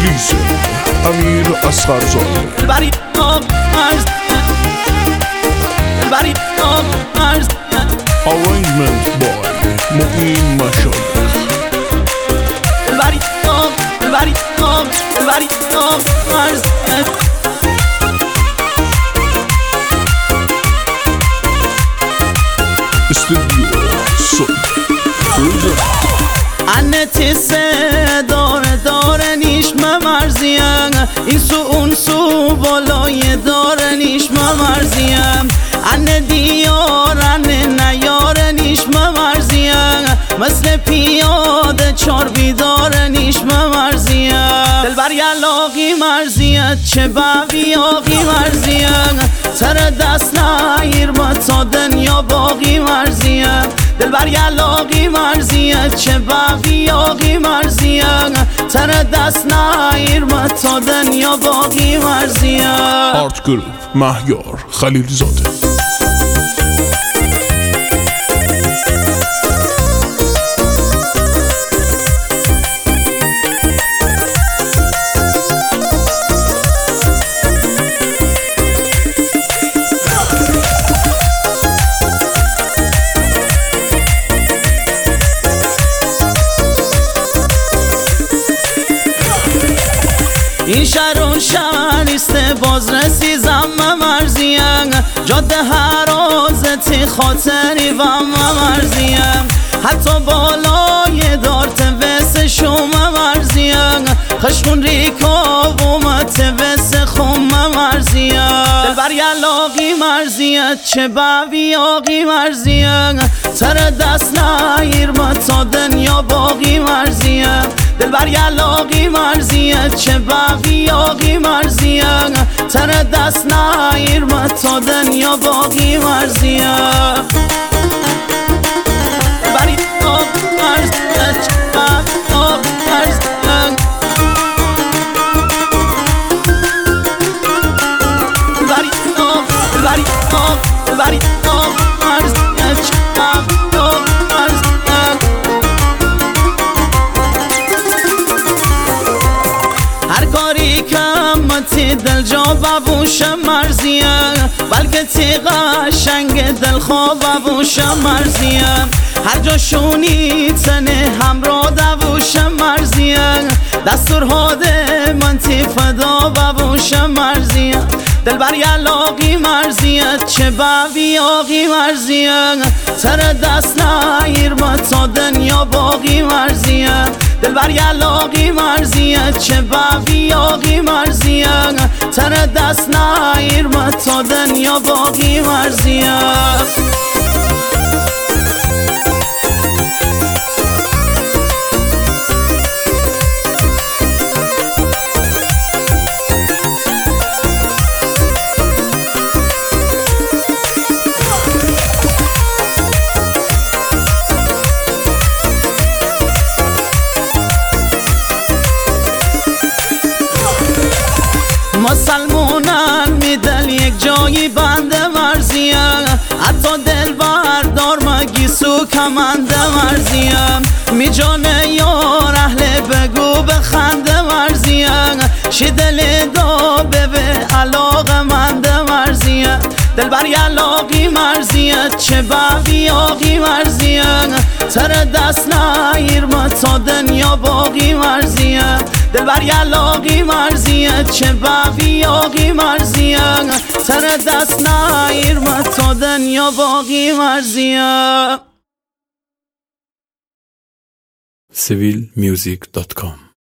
ریلیز امیر اصغرزاده. Arrangement by معین مشایخ. استودیو صد انتی سه داره نیش ممرزیم، این سو اون سو بالای داره نیش ممرزیم، انه دیار انه نیار نیش ممرزیم، مثل پیاده چار بیدار نیش ممرزیم، دل بر یلاقی مرزیت چه باقی آقی مرزیم، سر دست نایر ما تا دنیا باقی مرزیم، دل بر یلاقی مرزیت چه باقی آقی مرزیم، سر دست نایر ما تا دنیا باقی مرزیم. آرت گروپ مهیار خلیل زاده. این شهر و شهریست باز رسیزم ممرزیم، جاده هرازتی خاطری و ممرزیم، حتی بالای دارت وس شوم ممرزیم، خشمون ریکا و مت وس خوم ممرزیم، دل بر یلاقی مرزیت چه باقی آقی مرزیم، سر دست نایر ما تا دنیا باقی مرزیم، دل بر یلاقی مرزیت چه باقی آقی مرزیم، سر دست نایر ما تا دنیا باقی مرزیم. بری آق مرزیت چه باقی آقی مرزیم، بری آق مرزیت چه باقی آقی مرزیم. هر کاری کمتی دل جا ببوشم مرزیم، بلکه تی قشنگ دل خواب ببوشم مرزیم، هر جا شونی تنه همراه دووشم مرزیم، دستور ده من تی فدا ببوشم مرزیم، دل بر یلاقی مرزیت چه باقی آقی مرزیم، سر دست نایر ما تا دنیا باقی مرزیم، دل بر یلاقی مرزیت چه باقی آقی مرزیم، سر دست نایر ما تا دنیا باقی مرزیم. مسلمونن میدل یک جایی بنده مرزیم، حتی دل بردار مگی سو کمنده مرزیم، می جانه یار اهل بگو بخنده مرزیم، شی دل دا به علاقه منده مرزیم، دل بر یلاقی مرزیت چه باقی آقی مرزیم، سر دست نایر ما تا دنیا باقی مرزیم، دل بر یلاقی مرزیت چه باقی آقی مرزیم، سر دست نایر ما تا دنیا باقی مرزیم. civilmusic.com